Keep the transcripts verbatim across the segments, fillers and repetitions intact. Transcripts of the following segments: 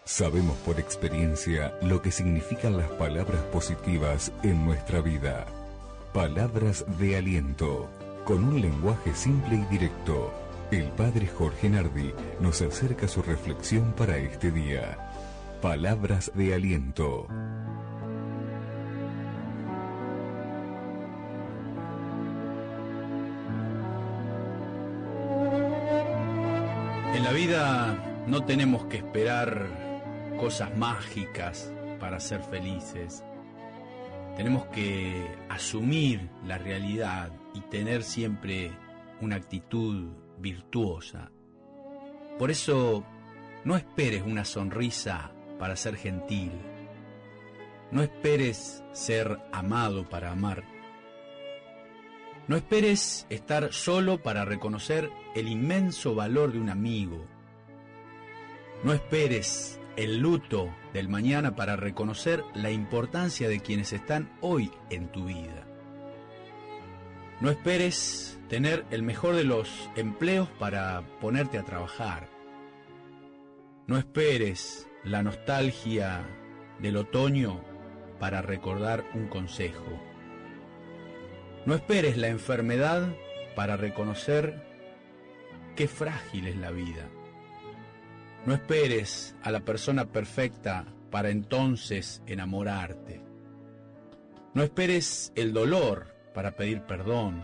Sabemos por experiencia lo que significan las palabras positivas en nuestra vida. Palabras de aliento, con un lenguaje simple y directo. El padre Jorge Nardi nos acerca su reflexión para este día. Palabras de aliento. En la vida no tenemos que esperar cosas mágicas para ser felices. Tenemos que asumir la realidad y tener siempre una actitud virtuosa. Por eso, no esperes una sonrisa para ser gentil. No esperes ser amado para amar. No esperes estar solo para reconocer el inmenso valor de un amigo. No esperes el luto del mañana para reconocer la importancia de quienes están hoy en tu vida. No esperes tener el mejor de los empleos para ponerte a trabajar. No esperes la nostalgia del otoño para recordar un consejo. No esperes la enfermedad para reconocer qué frágil es la vida. No esperes a la persona perfecta para entonces enamorarte. No esperes el dolor para pedir perdón.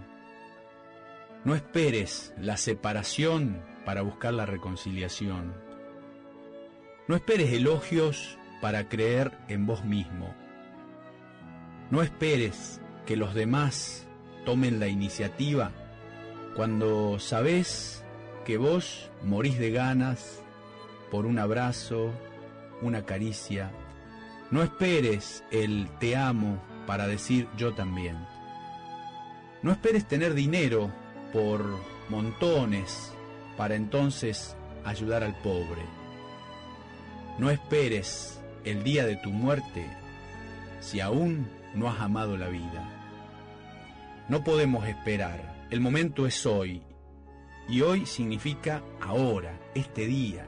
No esperes la separación para buscar la reconciliación. No esperes elogios para creer en vos mismo. No esperes que los demás tomen la iniciativa cuando sabés que vos morís de ganas por un abrazo, una caricia. No esperes el te amo para decir yo también. No esperes tener dinero por montones para entonces ayudar al pobre. No esperes el día de tu muerte si aún no has amado la vida. No podemos esperar. El momento es hoy. Y hoy significa ahora, este día.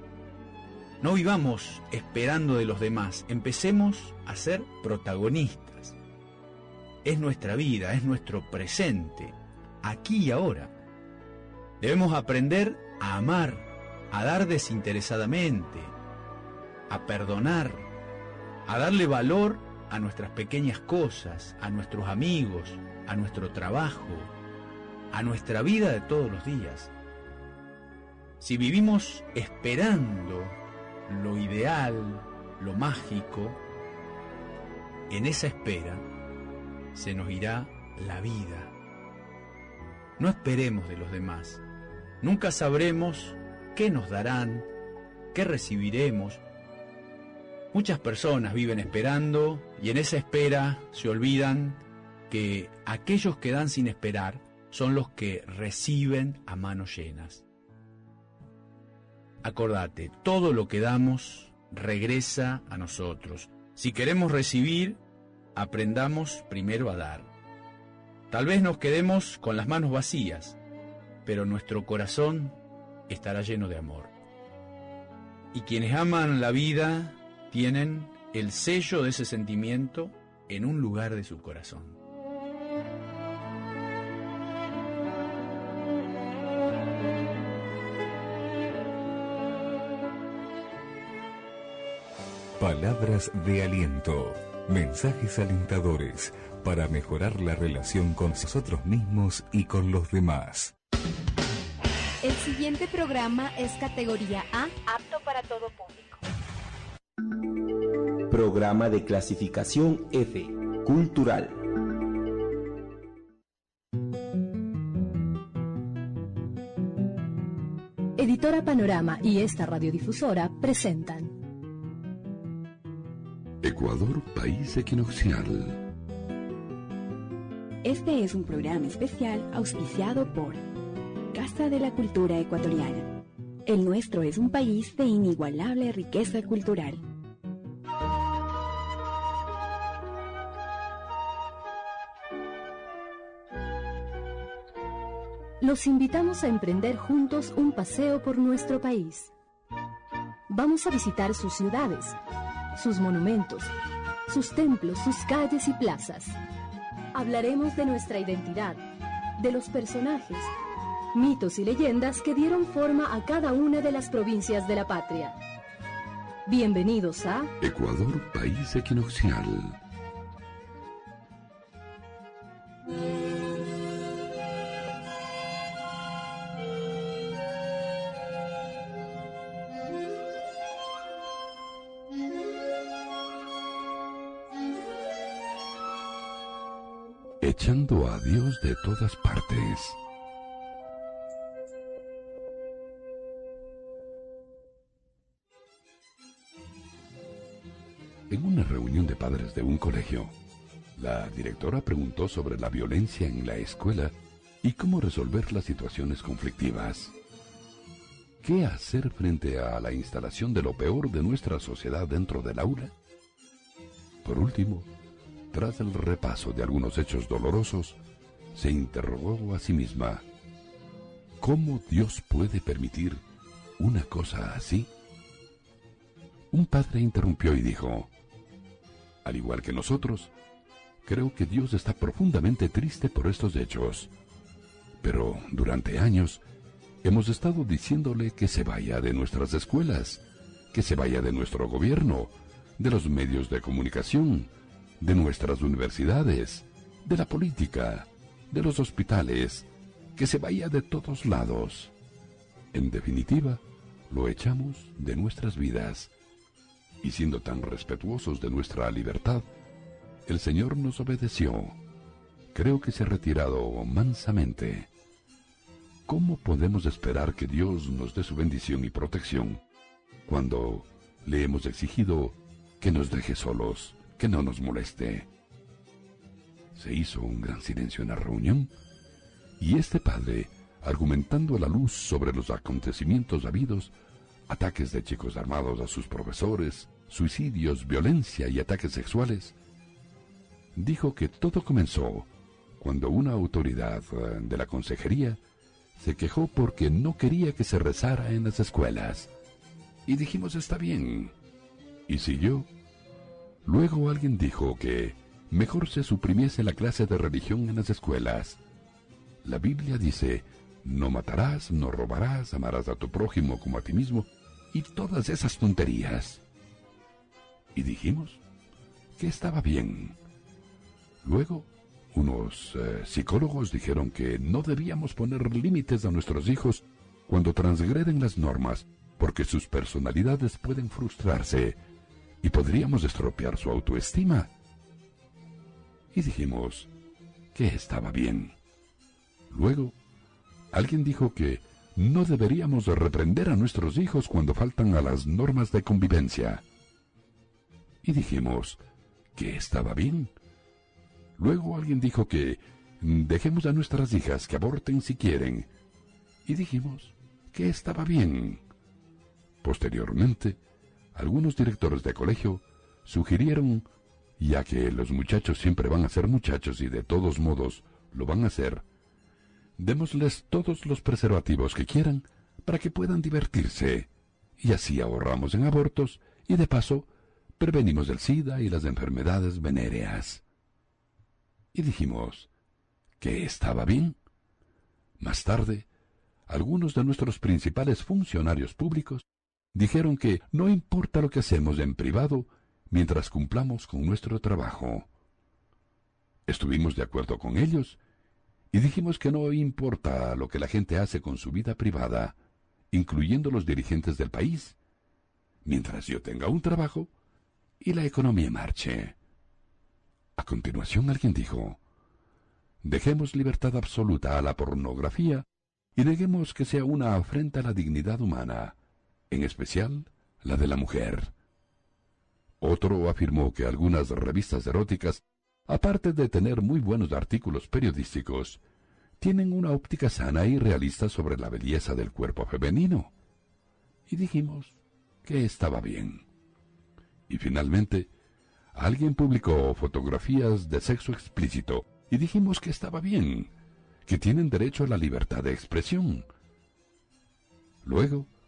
No vivamos esperando de los demás, empecemos a ser protagonistas. Es nuestra vida, es nuestro presente, aquí y ahora. Debemos aprender a amar, a dar desinteresadamente, a perdonar, a darle valor a nuestras pequeñas cosas, a nuestros amigos, a nuestro trabajo, a nuestra vida de todos los días. Si vivimos esperando lo ideal, lo mágico, en esa espera se nos irá la vida. No esperemos de los demás. Nunca sabremos qué nos darán, qué recibiremos. Muchas personas viven esperando y en esa espera se olvidan que aquellos que dan sin esperar son los que reciben a manos llenas. Acordate, todo lo que damos regresa a nosotros. Si queremos recibir, aprendamos primero a dar. Tal vez nos quedemos con las manos vacías, pero nuestro corazón estará lleno de amor. Y quienes aman la vida tienen el sello de ese sentimiento en un lugar de su corazón. Palabras de aliento, mensajes alentadores para mejorar la relación con nosotros mismos y con los demás. El siguiente programa es categoría A, apto para todo público. Programa de clasificación F, cultural. Editora Panorama y esta radiodifusora presentan Ecuador, país equinoccial. Este es un programa especial auspiciado por Casa de la Cultura Ecuatoriana. El nuestro es un país de inigualable riqueza cultural. Los invitamos a emprender juntos un paseo por nuestro país. Vamos a visitar sus ciudades, sus monumentos, sus templos, sus calles y plazas. Hablaremos de nuestra identidad, de los personajes, mitos y leyendas que dieron forma a cada una de las provincias de la patria. Bienvenidos a Ecuador, país equinoccial. Echando a Dios de todas partes. En una reunión de padres de un colegio, la directora preguntó sobre la violencia en la escuela y cómo resolver las situaciones conflictivas. ¿Qué hacer frente a la instalación de lo peor de nuestra sociedad dentro del aula? Por último, tras el repaso de algunos hechos dolorosos, se interrogó a sí misma: ¿cómo Dios puede permitir una cosa así? Un padre interrumpió y dijo: al igual que nosotros, creo que Dios está profundamente triste por estos hechos. Pero durante años hemos estado diciéndole que se vaya de nuestras escuelas, que se vaya de nuestro gobierno, de los medios de comunicación, de nuestras universidades, de la política, de los hospitales, que se vaya de todos lados. En definitiva, lo echamos de nuestras vidas. Y siendo tan respetuosos de nuestra libertad, el Señor nos obedeció. Creo que se ha retirado mansamente. ¿Cómo podemos esperar que Dios nos dé su bendición y protección cuando le hemos exigido que nos deje solos, que no nos moleste? Se hizo un gran silencio en la reunión, y este padre, argumentando a la luz sobre los acontecimientos habidos, ataques de chicos armados a sus profesores, suicidios, violencia y ataques sexuales, dijo que todo comenzó cuando una autoridad de la consejería se quejó porque no quería que se rezara en las escuelas. Y dijimos: está bien. Y siguió. Luego alguien dijo que mejor se suprimiese la clase de religión en las escuelas. La Biblia dice: no matarás, no robarás, amarás a tu prójimo como a ti mismo, y todas esas tonterías. Y dijimos que estaba bien. Luego, unos eh, psicólogos dijeron que no debíamos poner límites a nuestros hijos cuando transgreden las normas, porque sus personalidades pueden frustrarse y podríamos estropear su autoestima. Y dijimos que estaba bien. Luego, alguien dijo que no deberíamos reprender a nuestros hijos cuando faltan a las normas de convivencia. Y dijimos que estaba bien. Luego alguien dijo que dejemos a nuestras hijas que aborten si quieren. Y dijimos que estaba bien. Posteriormente, algunos directores de colegio sugirieron, ya que los muchachos siempre van a ser muchachos y de todos modos lo van a hacer, démosles todos los preservativos que quieran para que puedan divertirse, y así ahorramos en abortos y de paso prevenimos el SIDA y las enfermedades venéreas. Y dijimos que estaba bien. Más tarde, algunos de nuestros principales funcionarios públicos dijeron que no importa lo que hacemos en privado mientras cumplamos con nuestro trabajo. Estuvimos de acuerdo con ellos y dijimos que no importa lo que la gente hace con su vida privada, incluyendo los dirigentes del país, mientras yo tenga un trabajo y la economía marche. A continuación alguien dijo: dejemos libertad absoluta a la pornografía y neguemos que sea una afrenta a la dignidad humana, en especial la de la mujer. Otro afirmó que algunas revistas eróticas, aparte de tener muy buenos artículos periodísticos, tienen una óptica sana y realista sobre la belleza del cuerpo femenino. Y dijimos que estaba bien. Y finalmente, alguien publicó fotografías de sexo explícito y dijimos que estaba bien, que tienen derecho a la libertad de expresión. Luego,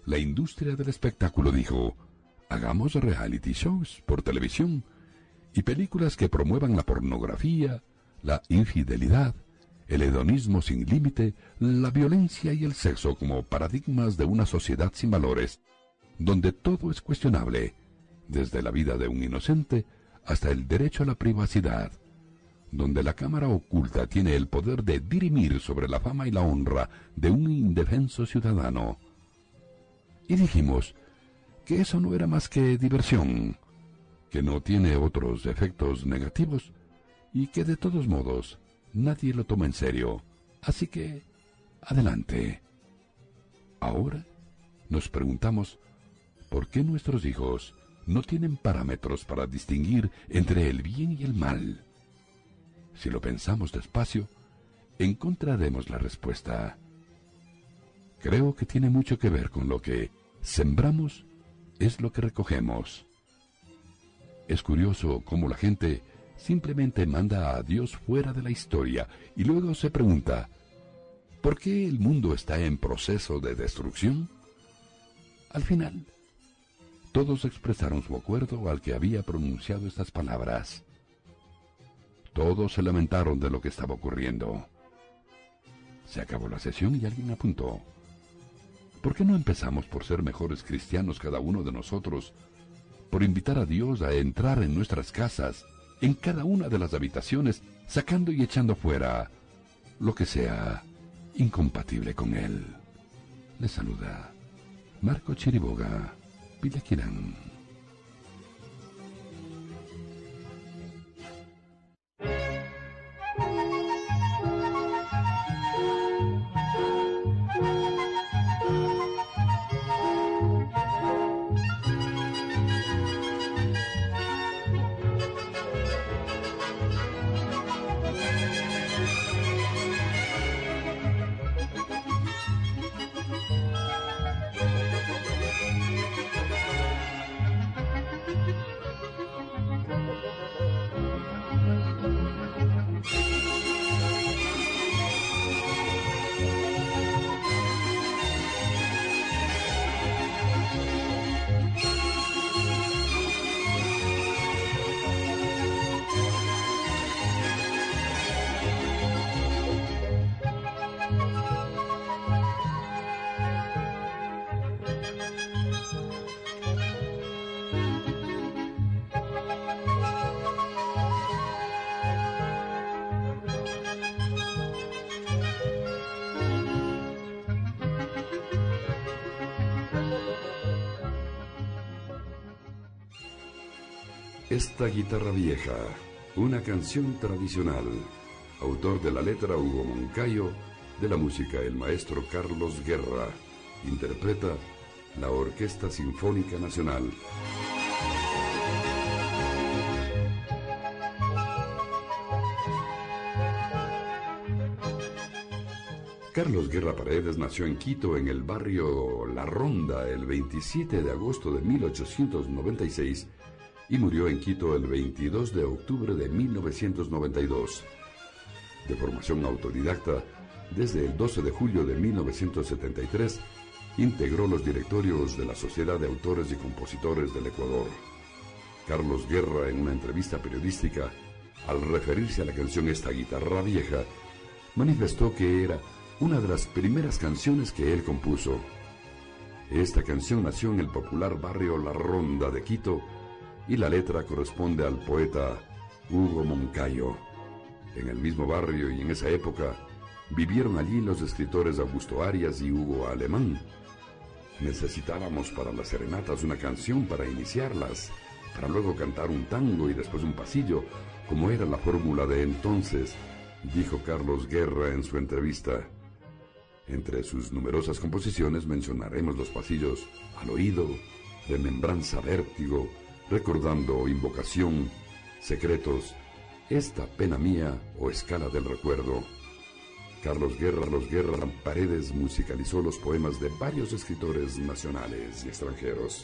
la industria del espectáculo dijo: hagamos reality shows por televisión y películas que promuevan la pornografía, la infidelidad, el hedonismo sin límite, la violencia y el sexo como paradigmas de una sociedad sin valores, donde todo es cuestionable, desde la vida de un inocente hasta el derecho a la privacidad, donde la cámara oculta tiene el poder de dirimir sobre la fama y la honra de un indefenso ciudadano. Y dijimos que eso no era más que diversión, que no tiene otros efectos negativos y que de todos modos nadie lo toma en serio. Así que, adelante. Ahora nos preguntamos por qué nuestros hijos no tienen parámetros para distinguir entre el bien y el mal. Si lo pensamos despacio, encontraremos la respuesta. Creo que tiene mucho que ver con lo que sembramos es lo que recogemos. Es curioso cómo la gente simplemente manda a Dios fuera de la historia y luego se pregunta, ¿por qué el mundo está en proceso de destrucción? Al final, todos expresaron su acuerdo al que había pronunciado estas palabras. Todos se lamentaron de lo que estaba ocurriendo. Se acabó la sesión y alguien apuntó: ¿por qué no empezamos por ser mejores cristianos cada uno de nosotros? Por invitar a Dios a entrar en nuestras casas, en cada una de las habitaciones, sacando y echando fuera lo que sea incompatible con Él. Les saluda Marco Chiriboga, Villaquirán. Esta guitarra vieja, una canción tradicional. Autor de la letra Hugo Moncayo, de la música el maestro Carlos Guerra. Interpreta la Orquesta Sinfónica Nacional. Carlos Guerra Paredes nació en Quito, en el barrio La Ronda, el veintisiete de agosto de mil ochocientos noventa y seis, y murió en Quito el veintidós de octubre de mil novecientos noventa y dos. De formación autodidacta, desde el doce de julio de mil novecientos setenta y tres, integró los directorios de la Sociedad de Autores y Compositores del Ecuador. Carlos Guerra, en una entrevista periodística, al referirse a la canción Esta Guitarra Vieja, manifestó que era una de las primeras canciones que él compuso. Esta canción nació en el popular barrio La Ronda de Quito, y la letra corresponde al poeta Hugo Moncayo. En el mismo barrio y en esa época vivieron allí los escritores Augusto Arias y Hugo Alemán. Necesitábamos para las serenatas una canción para iniciarlas, para luego cantar un tango y después un pasillo, como era la fórmula de entonces, dijo Carlos Guerra en su entrevista. Entre sus numerosas composiciones mencionaremos los pasillos Al Oído, Remembranza, Vértigo, Recordando, Invocación, Secretos, Esta Pena Mía o Escala del Recuerdo. Carlos Guerra, Carlos Guerra Paredes musicalizó los poemas de varios escritores nacionales y extranjeros.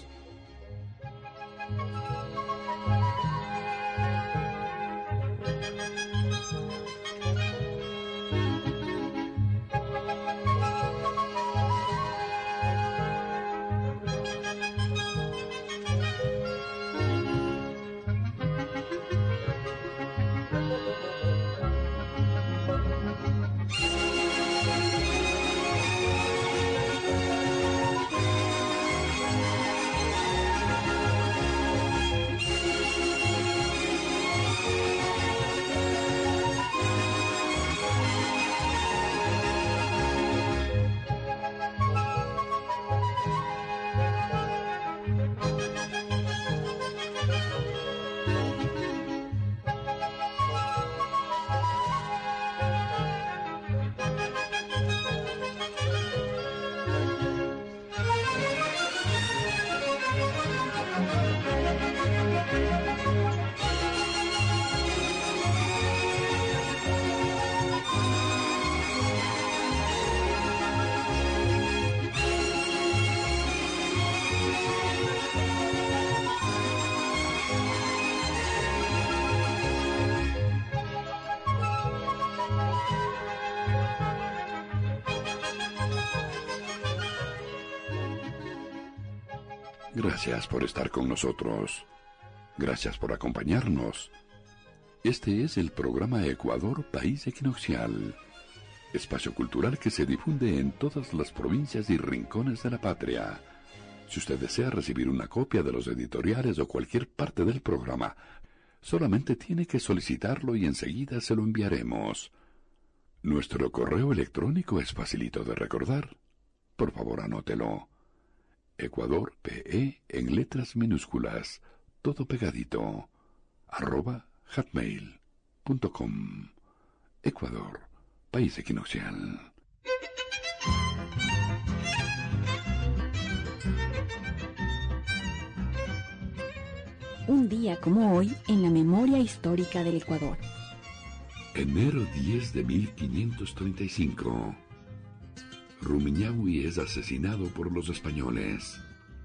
Gracias por estar con nosotros. Gracias por acompañarnos. Este es el programa Ecuador, País Equinoccial, espacio cultural que se difunde en todas las provincias y rincones de la patria. Si usted desea recibir una copia de los editoriales o cualquier parte del programa, solamente tiene que solicitarlo y enseguida se lo enviaremos. Nuestro correo electrónico es facilito de recordar. Por favor, anótelo. Ecuador P E en letras minúsculas, todo pegadito, arroba hotmail punto com. Ecuador, País Equinoccial. Un día como hoy en la memoria histórica del Ecuador. Enero diez de mil quinientos treinta y cinco. Rumiñahui es asesinado por los españoles.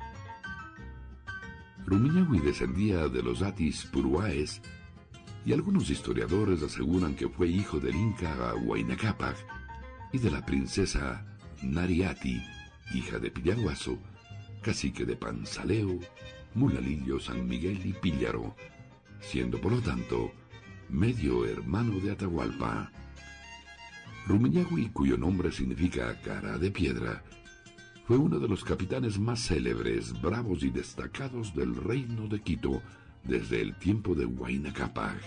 Rumiñahui descendía de los Atis Puruáes y algunos historiadores aseguran que fue hijo del Inca Huayna Cápac y de la princesa Nariati, hija de Pillaguaso, cacique de Pansaleo, Mulalillo, San Miguel y Píllaro, siendo por lo tanto medio hermano de Atahualpa. Rumiñahui, cuyo nombre significa cara de piedra, fue uno de los capitanes más célebres, bravos y destacados del reino de Quito desde el tiempo de Huayna Cápac.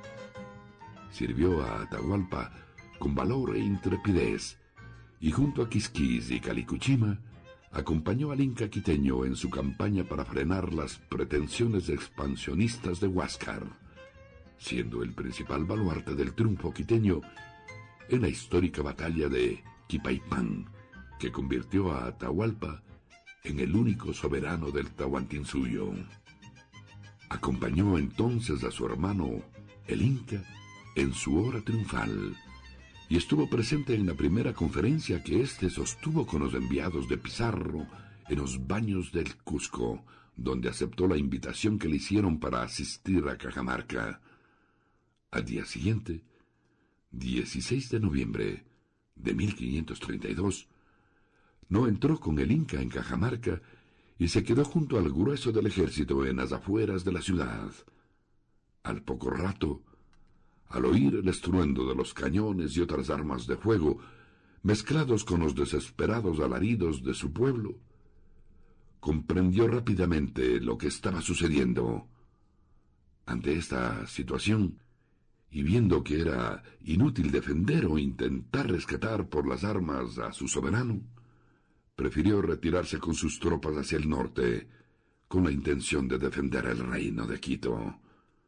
Sirvió a Atahualpa con valor e intrepidez, y junto a Quisquis y Calicuchima, acompañó al Inca quiteño en su campaña para frenar las pretensiones expansionistas de Huáscar, siendo el principal baluarte del triunfo quiteño en la histórica batalla de Quipaipán, que convirtió a Atahualpa en el único soberano del Tahuantinsuyo. Acompañó entonces a su hermano, el Inca, en su hora triunfal, y estuvo presente en la primera conferencia que éste sostuvo con los enviados de Pizarro en los baños del Cusco, donde aceptó la invitación que le hicieron para asistir a Cajamarca. Al día siguiente, dieciséis de noviembre de mil quinientos treinta y dos, no entró con el Inca en Cajamarca y se quedó junto al grueso del ejército en las afueras de la ciudad. Al poco rato, al oír el estruendo de los cañones y otras armas de fuego, mezclados con los desesperados alaridos de su pueblo, comprendió rápidamente lo que estaba sucediendo. Ante esta situación, y viendo que era inútil defender o intentar rescatar por las armas a su soberano, prefirió retirarse con sus tropas hacia el norte, con la intención de defender el reino de Quito.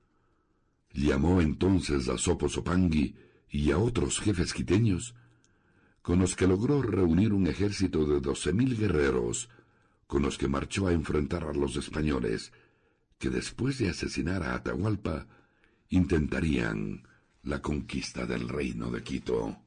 Llamó entonces a Sopo Sopangui y a otros jefes quiteños, con los que logró reunir un ejército de doce mil guerreros, con los que marchó a enfrentar a los españoles, que después de asesinar a Atahualpa, intentarían la conquista del reino de Quito.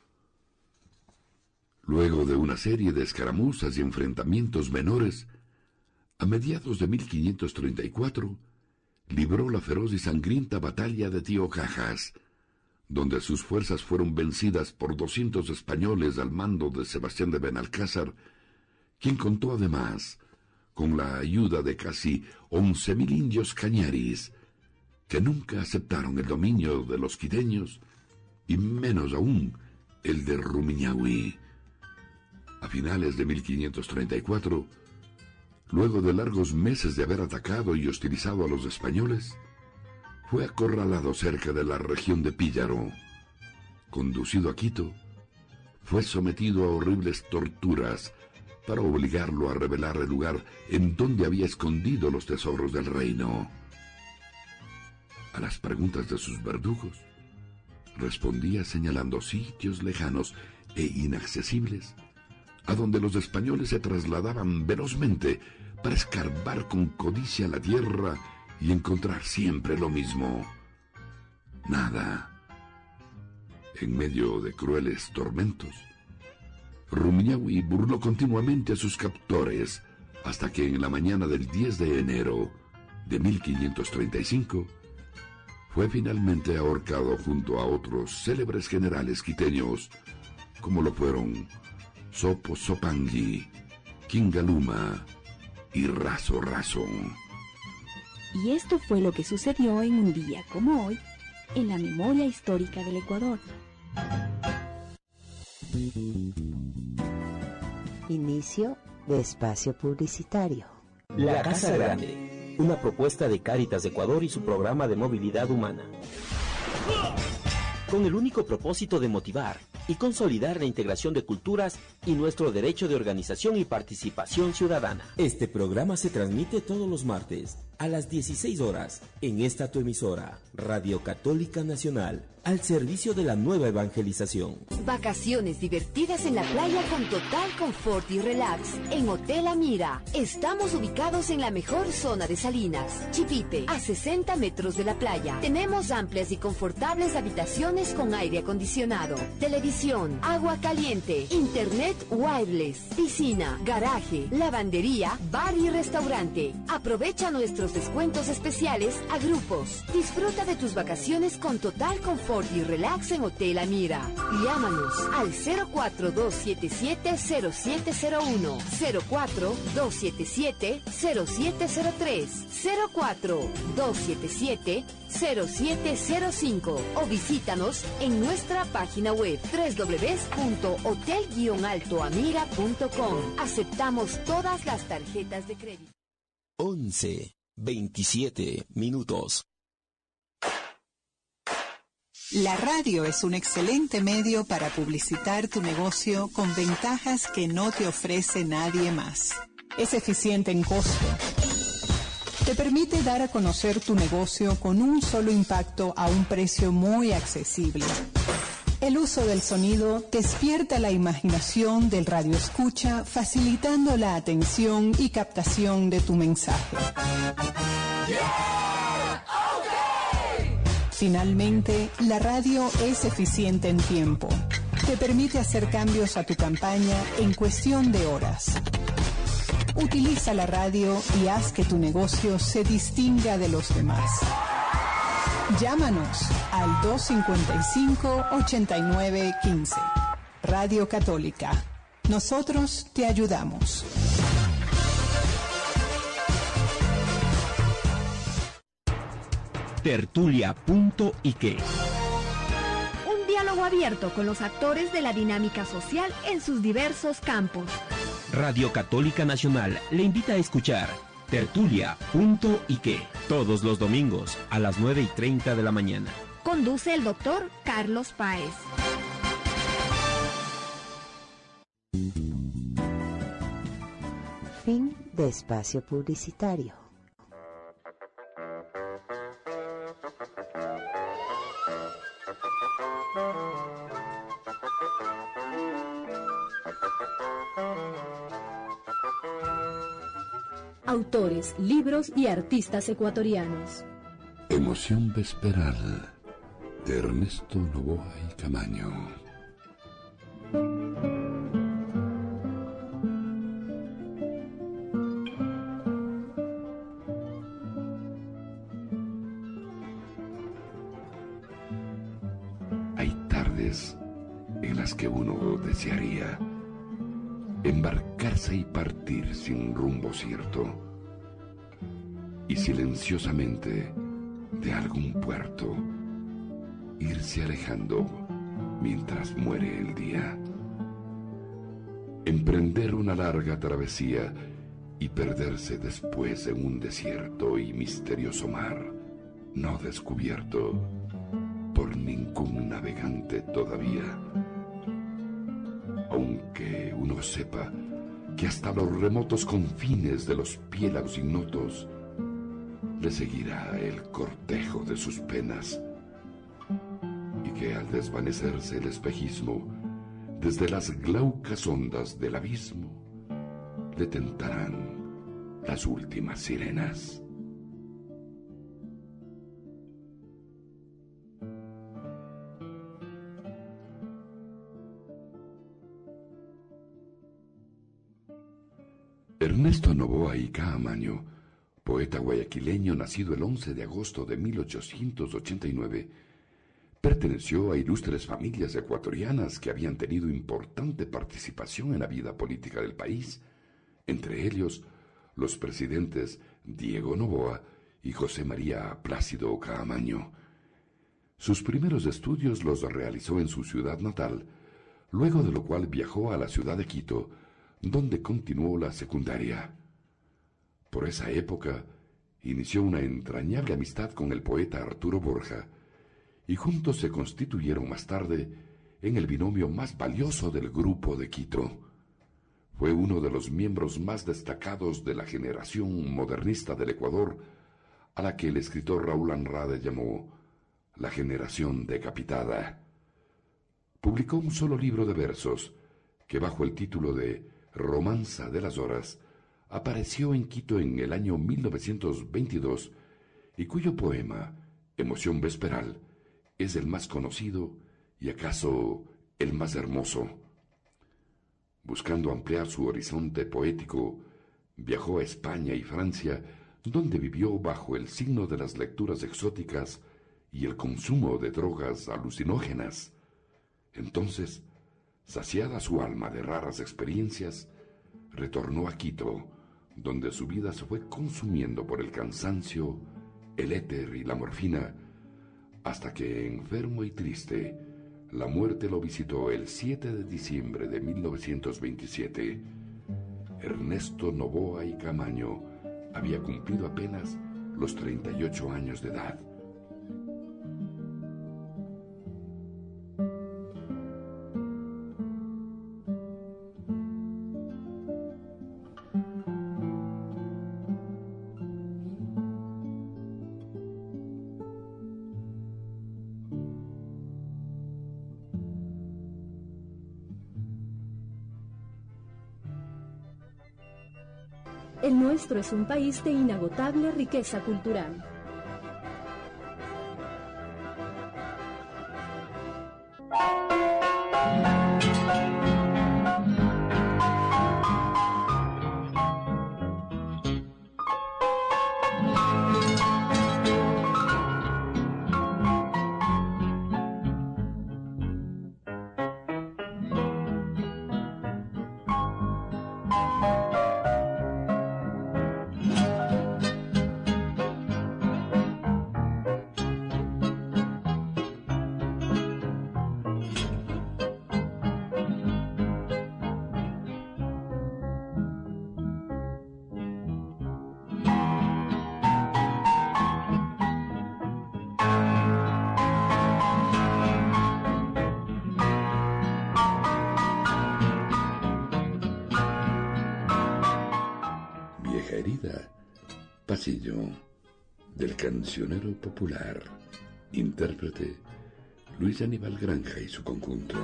Luego de una serie de escaramuzas y enfrentamientos menores, a mediados de mil quinientos treinta y cuatro, libró la feroz y sangrienta batalla de Tío Cajas, donde sus fuerzas fueron vencidas por doscientos españoles al mando de Sebastián de Benalcázar, quien contó además con la ayuda de casi once mil indios cañaris, que nunca aceptaron el dominio de los quiteños, y menos aún el de Rumiñahui. A finales de mil quinientos treinta y cuatro, luego de largos meses de haber atacado y hostilizado a los españoles, fue acorralado cerca de la región de Píllaro. Conducido a Quito, fue sometido a horribles torturas para obligarlo a revelar el lugar en donde había escondido los tesoros del reino. A las preguntas de sus verdugos, respondía señalando sitios lejanos e inaccesibles, a donde los españoles se trasladaban velozmente para escarbar con codicia la tierra y encontrar siempre lo mismo: nada. En medio de crueles tormentos, Rumiñahui burló continuamente a sus captores, hasta que en la mañana del diez de enero de mil quinientos treinta y cinco, fue finalmente ahorcado junto a otros célebres generales quiteños, como lo fueron Sopo Sopangui, Quingaluma, y raso raso. Y esto fue lo que sucedió en un día como hoy, en la memoria histórica del Ecuador. Inicio de espacio publicitario. La Casa Grande, una propuesta de Cáritas de Ecuador y su programa de movilidad humana. Con el único propósito de motivar y consolidar la integración de culturas y nuestro derecho de organización y participación ciudadana. Este programa se transmite todos los martes a las dieciséis horas en esta tu emisora, Radio Católica Nacional, al servicio de la nueva evangelización. Vacaciones divertidas en la playa con total confort y relax en Hotel Amira. Estamos ubicados en la mejor zona de Salinas, Chipite, a sesenta metros de la playa. Tenemos amplias y confortables habitaciones con aire acondicionado, televisión, agua caliente, internet wireless, piscina, garaje, lavandería, bar y restaurante. Aprovecha nuestros descuentos especiales a grupos. Disfruta de tus vacaciones con total confort y relax en Hotel Amira. Llámanos al cero cuatro dos siete siete cero siete cero uno, cero cuatro dos siete siete cero siete cero tres, cero cuatro dos siete siete cero siete cero cinco o visítanos en nuestra página web doble u doble u doble u punto hotel guion alto amira punto com. Aceptamos todas las tarjetas de crédito. once, veintisiete minutos. La radio es un excelente medio para publicitar tu negocio con ventajas que no te ofrece nadie más. Es eficiente en costo. Te permite dar a conocer tu negocio con un solo impacto a un precio muy accesible. El uso del sonido despierta la imaginación del radioescucha, facilitando la atención y captación de tu mensaje. Finalmente, la radio es eficiente en tiempo. Te permite hacer cambios a tu campaña en cuestión de horas. Utiliza la radio y haz que tu negocio se distinga de los demás. Llámanos al dos cinco cinco, ocho nueve uno cinco. Radio Católica. Nosotros te ayudamos. Tertulia punto I Q. Un diálogo abierto con los actores de la dinámica social en sus diversos campos. Radio Católica Nacional le invita a escuchar Tertulia punto I Q todos los domingos a las nueve y treinta de la mañana. Conduce el doctor Carlos Páez. Fin de espacio publicitario. Autores, libros y artistas ecuatorianos. Emoción vesperal, de Ernesto Noboa y Camaño. Hay tardes en las que uno desearía embarcarse y partir sin rumbo cierto, y silenciosamente de algún puerto irse alejando mientras muere el día. Emprender una larga travesía y perderse después en un desierto y misterioso mar no descubierto por ningún navegante todavía. Aunque uno sepa que hasta los remotos confines de los piélagos ignotos le seguirá el cortejo de sus penas, y que al desvanecerse el espejismo desde las glaucas ondas del abismo le tentarán las últimas sirenas. Ernesto Noboa y Caamaño, poeta guayaquileño nacido el once de agosto de mil ochocientos ochenta y nueve, perteneció a ilustres familias ecuatorianas que habían tenido importante participación en la vida política del país, entre ellos los presidentes Diego Noboa y José María Plácido Caamaño. Sus primeros estudios los realizó en su ciudad natal, luego de lo cual viajó a la ciudad de Quito, donde continuó la secundaria. Por esa época, inició una entrañable amistad con el poeta Arturo Borja, y juntos se constituyeron más tarde en el binomio más valioso del Grupo de Quito. Fue uno de los miembros más destacados de la generación modernista del Ecuador, a la que el escritor Raúl Andrade llamó la generación decapitada. Publicó un solo libro de versos, que bajo el título de Romanza de las Horas, apareció en Quito en el año mil novecientos veintidós, y cuyo poema, Emoción Vesperal, es el más conocido y acaso el más hermoso. Buscando ampliar su horizonte poético, viajó a España y Francia, donde vivió bajo el signo de las lecturas exóticas y el consumo de drogas alucinógenas. Entonces, saciada su alma de raras experiencias, retornó a Quito, donde su vida se fue consumiendo por el cansancio, el éter y la morfina, hasta que, enfermo y triste, la muerte lo visitó el siete de diciembre de mil novecientos veintisiete. Ernesto Noboa y Caamaño había cumplido apenas los treinta y ocho años de edad. El nuestro es un país de inagotable riqueza cultural. Herida, pasillo del cancionero popular, intérprete Luis Aníbal Granja y su conjunto.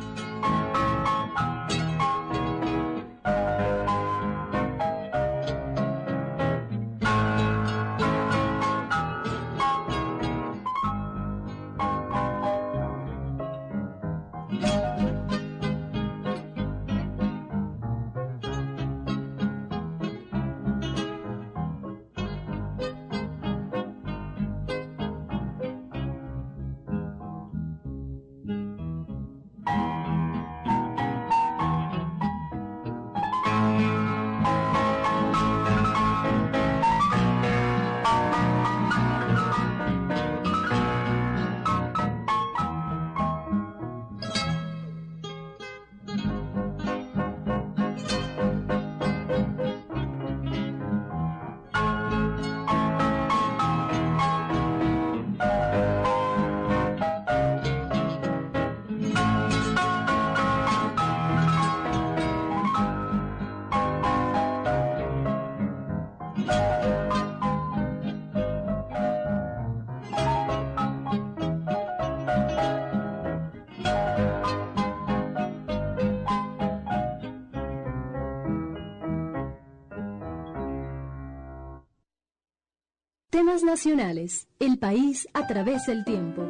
Temas nacionales. El país a través del tiempo.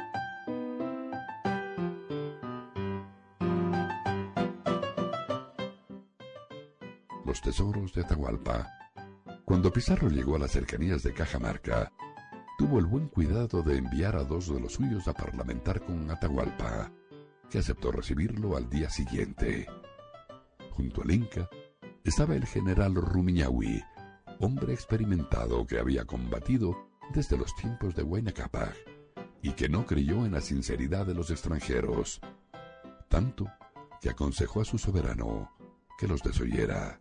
Los tesoros de Atahualpa. Cuando Pizarro llegó a las cercanías de Cajamarca, tuvo el buen cuidado de enviar a dos de los suyos a parlamentar con Atahualpa, que aceptó recibirlo al día siguiente. Junto al Inca estaba el general Rumiñahui, hombre experimentado que había combatido desde los tiempos de Huayna Cápac y que no creyó en la sinceridad de los extranjeros, tanto que aconsejó a su soberano que los desoyera.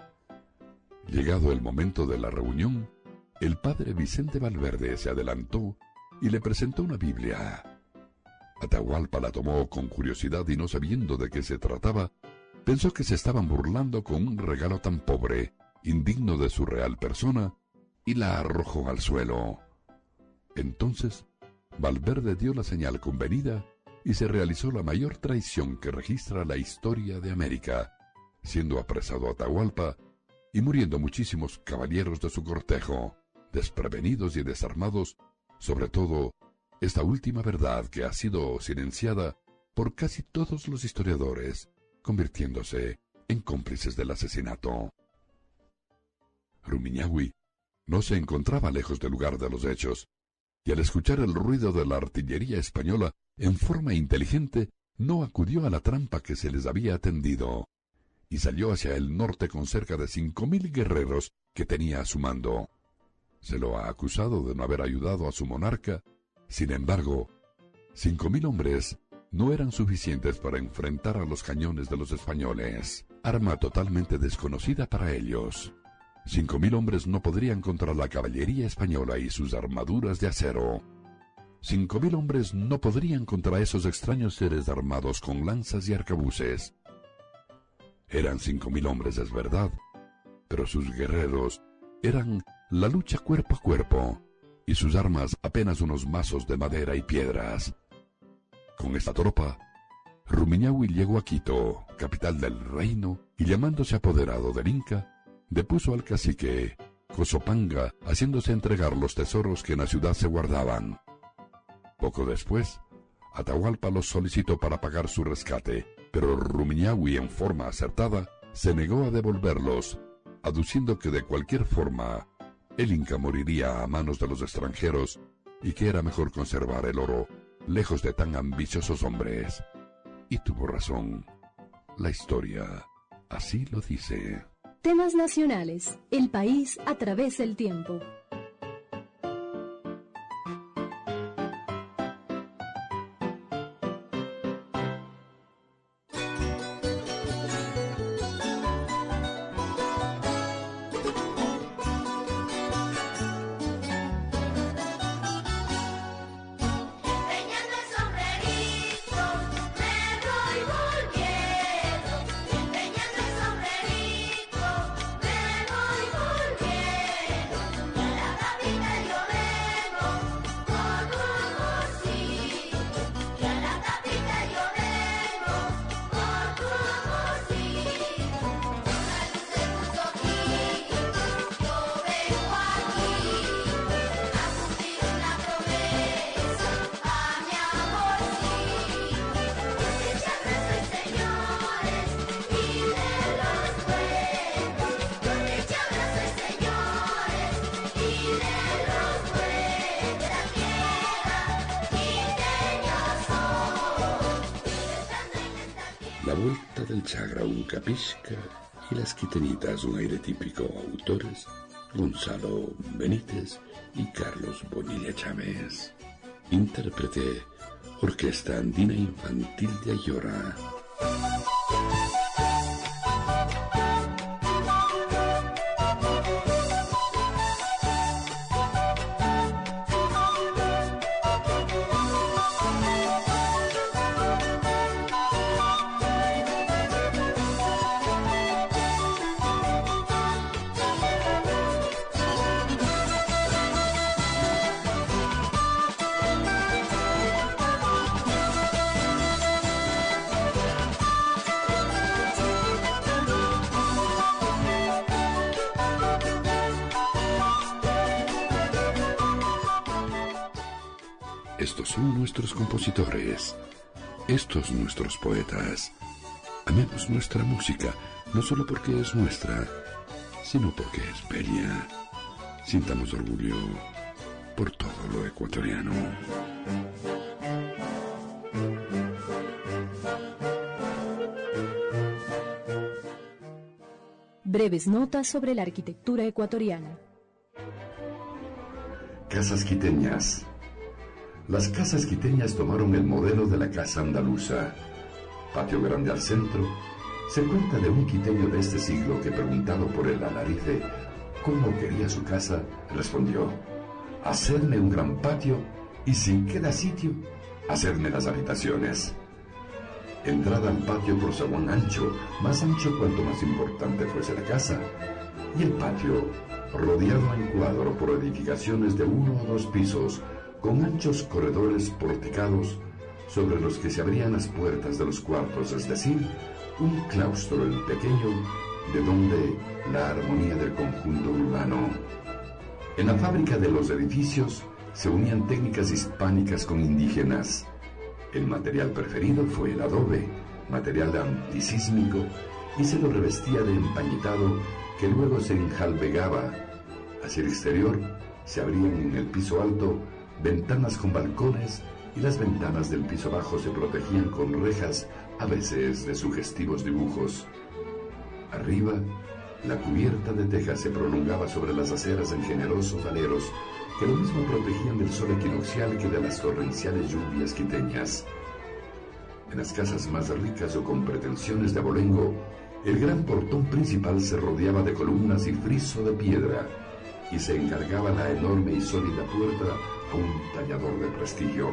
Llegado el momento de la reunión, el padre Vicente Valverde se adelantó y le presentó una Biblia. Atahualpa la tomó con curiosidad y, no sabiendo de qué se trataba, pensó que se estaban burlando con un regalo tan pobre, indigno de su real persona, y la arrojó al suelo. Entonces, Valverde dio la señal convenida y se realizó la mayor traición que registra la historia de América, siendo apresado Atahualpa y muriendo muchísimos caballeros de su cortejo, desprevenidos y desarmados, sobre todo esta última verdad que ha sido silenciada por casi todos los historiadores, convirtiéndose en cómplices del asesinato. Rumiñahui no se encontraba lejos del lugar de los hechos, y al escuchar el ruido de la artillería española, en forma inteligente, no acudió a la trampa que se les había tendido, y salió hacia el norte con cerca de cinco mil guerreros que tenía a su mando. Se lo ha acusado de no haber ayudado a su monarca. Sin embargo, cinco mil hombres no eran suficientes para enfrentar a los cañones de los españoles, arma totalmente desconocida para ellos. Cinco mil hombres no podrían contra la caballería española y sus armaduras de acero. Cinco mil hombres no podrían contra esos extraños seres armados con lanzas y arcabuces. Eran cinco mil hombres, es verdad, pero sus guerreros eran la lucha cuerpo a cuerpo, y sus armas apenas unos mazos de madera y piedras. Con esta tropa, Rumiñahui llegó a Quito, capital del reino, y llamándose apoderado del Inca, depuso al cacique Cosopanga, haciéndose entregar los tesoros que en la ciudad se guardaban. Poco después, Atahualpa los solicitó para pagar su rescate, pero Rumiñahui, en forma acertada, se negó a devolverlos, aduciendo que de cualquier forma el Inca moriría a manos de los extranjeros y que era mejor conservar el oro lejos de tan ambiciosos hombres. Y tuvo razón. La historia así lo dice. Temas nacionales. El país a través del tiempo. La Vuelta del Chagra, un capisca, y Las Quitenitas, un aire típico. Autores: Gonzalo Benítez y Carlos Bonilla Chávez. Intérprete: Orquesta Andina Infantil de Ayora. Estos son nuestros compositores, estos nuestros poetas. Amemos nuestra música, no solo porque es nuestra, sino porque es bella. Sintamos orgullo por todo lo ecuatoriano. Breves notas sobre la arquitectura ecuatoriana. Casas quiteñas. Las casas quiteñas tomaron el modelo de la casa andaluza. Patio grande al centro. Se cuenta de un quiteño de este siglo que, preguntado por el alarife cómo quería su casa, respondió: hacerme un gran patio y, si queda sitio, hacerme las habitaciones. Entrada al patio por zaguán ancho, más ancho cuanto más importante fuese la casa, y el patio rodeado en cuadro por edificaciones de uno o dos pisos, con anchos corredores porticados sobre los que se abrían las puertas de los cuartos, es decir, un claustro en pequeño, de donde la armonía del conjunto urbano. En la fábrica de los edificios se unían técnicas hispánicas con indígenas. El material preferido fue el adobe, material antisísmico, y se lo revestía de empañetado que luego se enjalbegaba. Hacia el exterior se abrían en el piso alto ventanas con balcones, y las ventanas del piso bajo se protegían con rejas, a veces de sugestivos dibujos. Arriba, la cubierta de teja se prolongaba sobre las aceras en generosos aleros que lo mismo protegían del sol equinoccial que de las torrenciales lluvias quiteñas. En las casas más ricas o con pretensiones de abolengo, el gran portón principal se rodeaba de columnas y friso de piedra, y se encargaba la enorme y sólida puerta a un tallador de prestigio.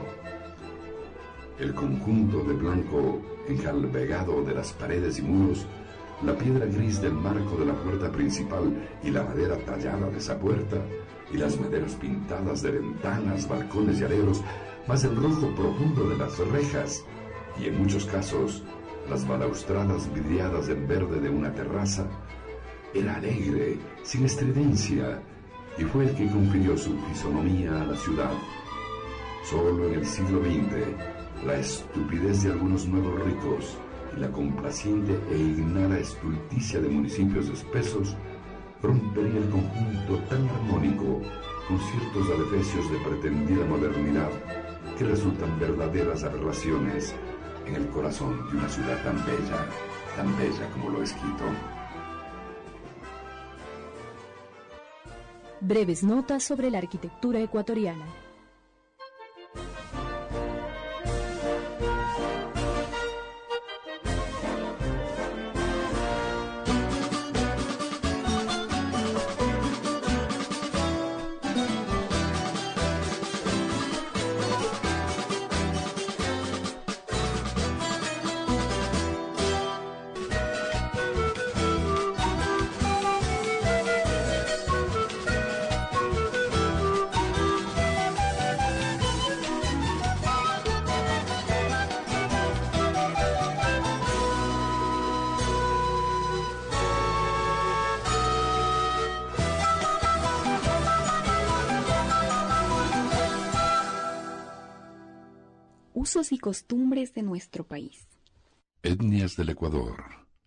El conjunto de blanco enjalbegado de las paredes y muros, la piedra gris del marco de la puerta principal y la madera tallada de esa puerta, y las maderas pintadas de ventanas, balcones y aleros, más el rojo profundo de las rejas, y en muchos casos las balaustradas vidriadas en verde de una terraza, era alegre, sin estridencia, y fue el que confirió su fisonomía a la ciudad. Solo en el siglo veinte, la estupidez de algunos nuevos ricos y la complaciente e ignara estulticia de municipios espesos rompería el conjunto tan armónico con ciertos adefesios de pretendida modernidad que resultan verdaderas aberraciones en el corazón de una ciudad tan bella, tan bella como lo es Quito. Breves notas sobre la arquitectura ecuatoriana. Usos y costumbres de nuestro país. Etnias del Ecuador.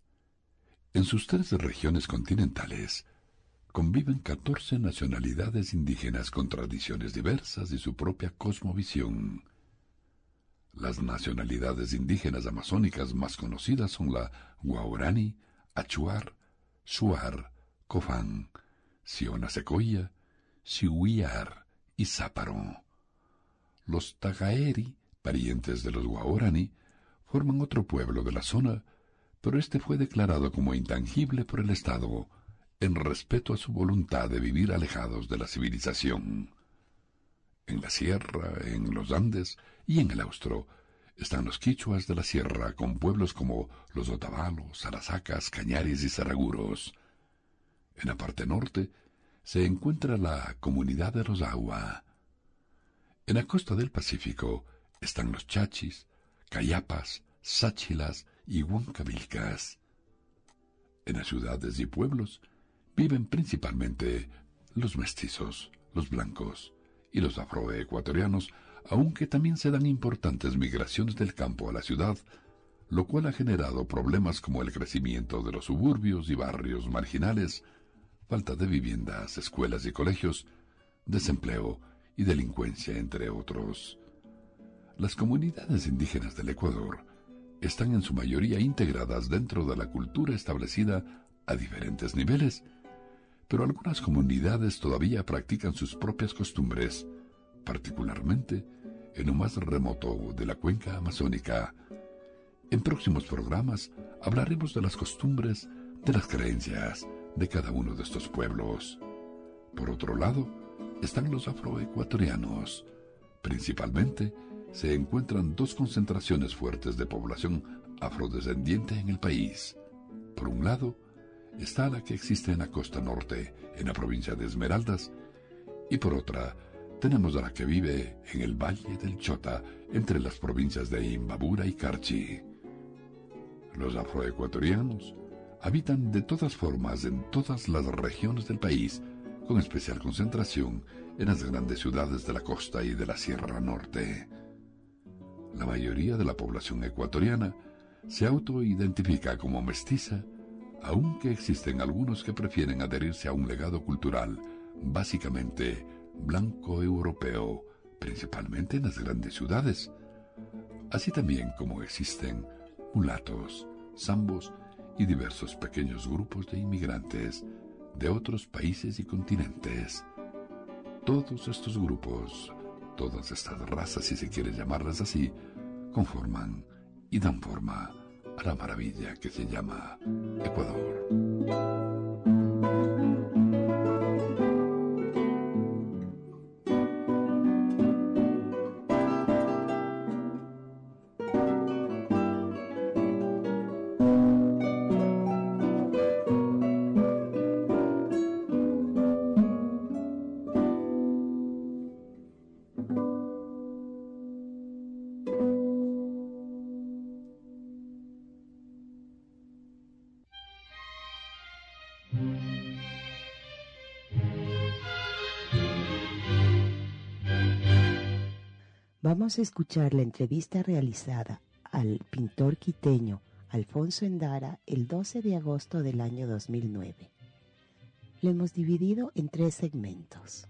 En sus tres regiones continentales conviven catorce nacionalidades indígenas con tradiciones diversas y su propia cosmovisión. Las nacionalidades indígenas amazónicas más conocidas son la Guaorani, Achuar, Shuar, Cofán, Siona Secoya, Xiuiar y Záparo. Los Tagaeri, parientes de los Guaorani, forman otro pueblo de la zona, pero este fue declarado como intangible por el Estado, en respeto a su voluntad de vivir alejados de la civilización. En la sierra, en los Andes y en el Austro están los quichuas de la sierra, con pueblos como los Otavalos, Arasacas, Cañaris y Zaraguros. En la parte norte se encuentra la comunidad de los Agua. En la costa del Pacífico están los Chachis, Cayapas, Sáchilas y Huancavilcas. En las ciudades y pueblos viven principalmente los mestizos, los blancos y los afroecuatorianos, aunque también se dan importantes migraciones del campo a la ciudad, lo cual ha generado problemas como el crecimiento de los suburbios y barrios marginales, falta de viviendas, escuelas y colegios, desempleo y delincuencia, entre otros. Las comunidades indígenas del Ecuador están en su mayoría integradas dentro de la cultura establecida a diferentes niveles, pero algunas comunidades todavía practican sus propias costumbres, particularmente en lo más remoto de la cuenca amazónica. En próximos programas hablaremos de las costumbres, de las creencias de cada uno de estos pueblos. Por otro lado, están los afroecuatorianos. Principalmente, se encuentran dos concentraciones fuertes de población afrodescendiente en el país. Por un lado, está la que existe en la costa norte, en la provincia de Esmeraldas, y por otra, tenemos a la que vive en el Valle del Chota, entre las provincias de Imbabura y Carchi. Los afroecuatorianos habitan de todas formas en todas las regiones del país, con especial concentración en las grandes ciudades de la costa y de la Sierra Norte. La mayoría de la población ecuatoriana se autoidentifica como mestiza, aunque existen algunos que prefieren adherirse a un legado cultural básicamente blanco-europeo, principalmente en las grandes ciudades, así también como existen mulatos, zambos y diversos pequeños grupos de inmigrantes de otros países y continentes. Todos estos grupos, todas estas razas, si se quiere llamarlas así, conforman y dan forma a la maravilla que se llama Ecuador. Vamos a escuchar la entrevista realizada al pintor quiteño Alfonso Endara el doce de agosto del año dos mil nueve. Lo hemos dividido en tres segmentos.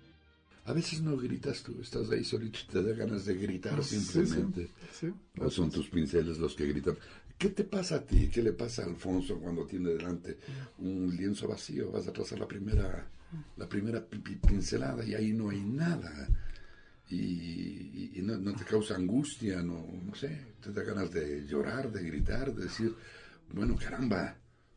A veces no gritas tú, estás ahí solito y te da ganas de gritar simplemente. Sí, sí, sí. O son tus pinceles los que gritan. ¿Qué te pasa a ti? ¿Qué le pasa a Alfonso cuando tiene delante un lienzo vacío? Vas a trazar la primera, la primera pincelada y ahí no hay nada. Y, y, y no, no te causa angustia, no, no sé, te da ganas de llorar, de gritar, de decir, bueno, caramba,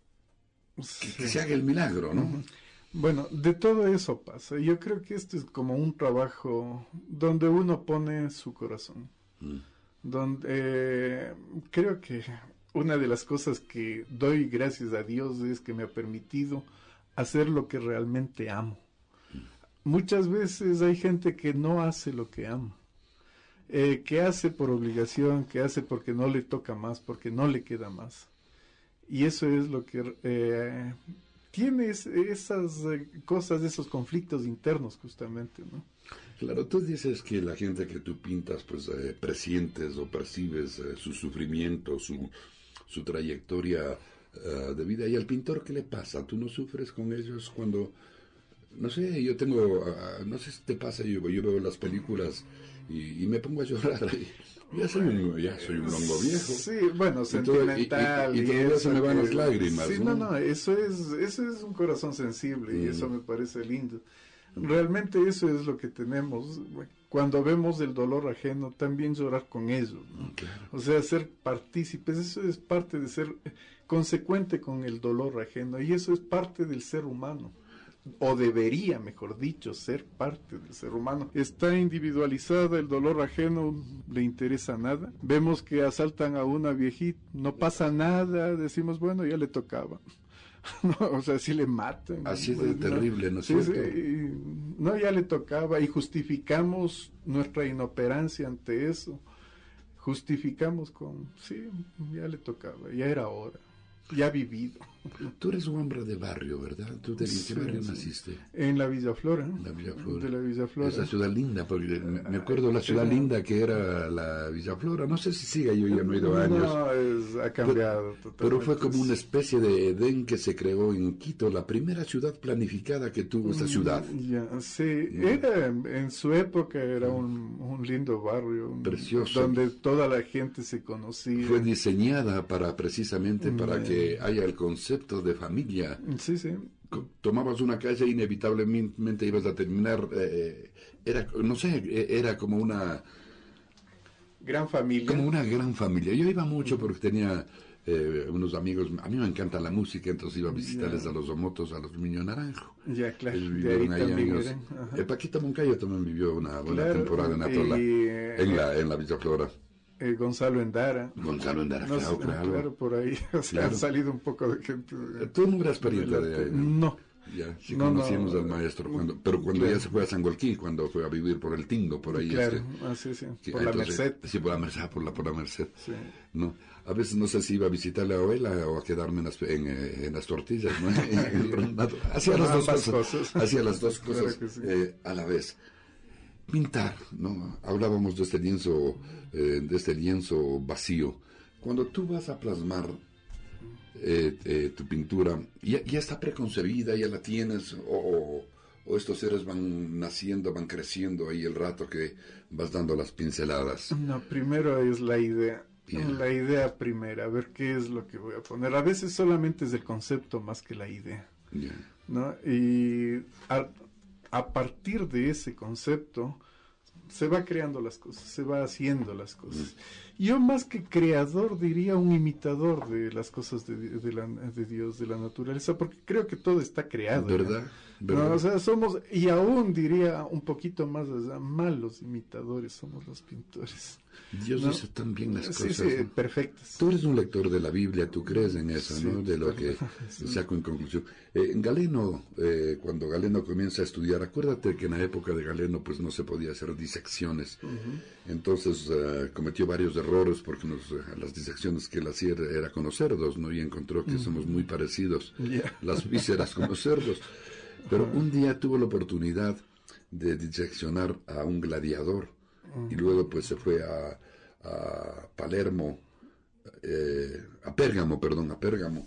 sí. que, que se haga el milagro, ¿no? Uh-huh. Bueno, de todo eso pasa. Yo creo que esto es como un trabajo donde uno pone su corazón. Mm. Donde eh, creo que una de las cosas que doy gracias a Dios es que me ha permitido hacer lo que realmente amo. Muchas veces hay gente que no hace lo que ama, eh, que hace por obligación, que hace porque no le toca más, porque no le queda más. Y eso es lo que eh, tiene esas eh, cosas, esos conflictos internos justamente, ¿no? Claro, tú dices que la gente que tú pintas, pues eh, presientes o percibes eh, su sufrimiento, su, su trayectoria uh, de vida. ¿Y al pintor qué le pasa? ¿Tú no sufres con ellos cuando... No sé, yo tengo, uh, no sé si te pasa, yo, yo veo las películas y, y me pongo a llorar. Y ya soy un, ya soy un longo viejo. Sí, bueno, sentimental. Y, y, y, y todavía se me van las lágrimas. Sí, no, no, no eso, es, eso es un corazón sensible mm. y eso me parece lindo. Realmente eso es lo que tenemos. Cuando vemos el dolor ajeno, también llorar con ellos, ¿no? Claro. O sea, ser partícipes, eso es parte de ser consecuente con el dolor ajeno y eso es parte del ser humano. O debería, mejor dicho, ser parte del ser humano. Está individualizada, el dolor ajeno le interesa nada. Vemos que asaltan a una viejita, no pasa nada, decimos, bueno, ya le tocaba. No, o sea, si le matan. Así de pues, terrible, ¿no es sí, cierto? Sí, no, ya le tocaba y justificamos nuestra inoperancia ante eso. Justificamos con, sí, ya le tocaba, ya era hora. Ya vivido. Tú eres un hombre de barrio, ¿verdad? ¿Tú de sí, qué barrio sí. naciste? En la Villa Flora. La Villa Flora. De la Villa Flora. Esa ciudad linda, porque me acuerdo la ciudad linda que era la Villa Flora. No sé si sigue, yo ya no he ido años. No, es, ha cambiado pero, totalmente. Pero fue como una especie de Edén que se creó en Quito, la primera ciudad planificada que tuvo esta ciudad. Ya, sí, ¿no? Era, en su época era un, un lindo barrio. Un, precioso. Donde toda la gente se conocía. Fue diseñada para precisamente para que haya el concepto concepto de familia. Sí, sí. Tomabas una calle e inevitablemente ibas a terminar, eh, era, no sé, era como una... Gran familia. Como una gran familia. Yo iba mucho porque tenía eh, unos amigos, a mí me encanta la música, entonces iba a visitarles yeah. a los Omotos, a los Miño Naranjo. Ya, claro. Ellos vivieron ahí años. Eh, Paquita Moncayo también vivió una buena claro, temporada en Atola, y, eh, en, la, en la Villa Flora. Eh, Gonzalo Endara. Gonzalo Endara, no, claro, claro. Claro, por ahí. O sea, claro. han salido un poco de gente. De, Tú no eras pariente de, de ahí, ¿no? No. Ya, sí no, conocimos no, al maestro, cuando, pero cuando claro. ya se fue a Sangolquí, cuando fue a vivir por el Tingo, por ahí. Claro, este, ah, sí, sí, que, por la entonces, Merced. Sí, por la Merced, por la, por la Merced. Sí. ¿No? A veces no sé si iba a visitar la abuela o a quedarme en las, en, en las tortillas, ¿no? Hacía las dos cosas, cosas. Hacía las dos cosas claro sí. eh, a la vez. Pintar, ¿no? Hablábamos de este lienzo, eh, de este lienzo vacío. Cuando tú vas a plasmar Eh, eh, tu pintura ya, ya está preconcebida, ya la tienes o, o estos seres van naciendo, van creciendo ahí el rato que vas dando las pinceladas. No, primero es la idea yeah. la idea primera, a ver qué es lo que voy a poner. A veces solamente es el concepto más que la idea yeah. ¿no? Y a, a partir de ese concepto se va creando las cosas, se va haciendo las cosas. Mm. Yo más que creador diría un imitador de las cosas de, de, la, de Dios, de la naturaleza, porque creo que todo está creado. ¿Verdad? ¿Verdad? No, o sea, somos, y aún diría un poquito más, o sea, malos imitadores somos los pintores. Dios ¿no? hizo tan bien las sí, cosas. Sí, ¿no? perfectas. Tú eres un lector de la Biblia, tú crees en eso, sí, ¿no? De lo que sí. saco en conclusión. Eh, Galeno, eh, cuando Galeno comienza a estudiar, acuérdate que en la época de Galeno pues no se podía hacer disecciones. Uh-huh. Entonces uh, cometió varios errores porque nos, uh, las disecciones que él hacía era, era con los cerdos, ¿no? Y encontró que uh-huh. somos muy parecidos, yeah. las vísceras con los cerdos. Pero uh-huh. un día tuvo la oportunidad de diseccionar a un gladiador uh-huh. y luego pues se fue a, a Palermo, eh, a Pérgamo, perdón, a Pérgamo,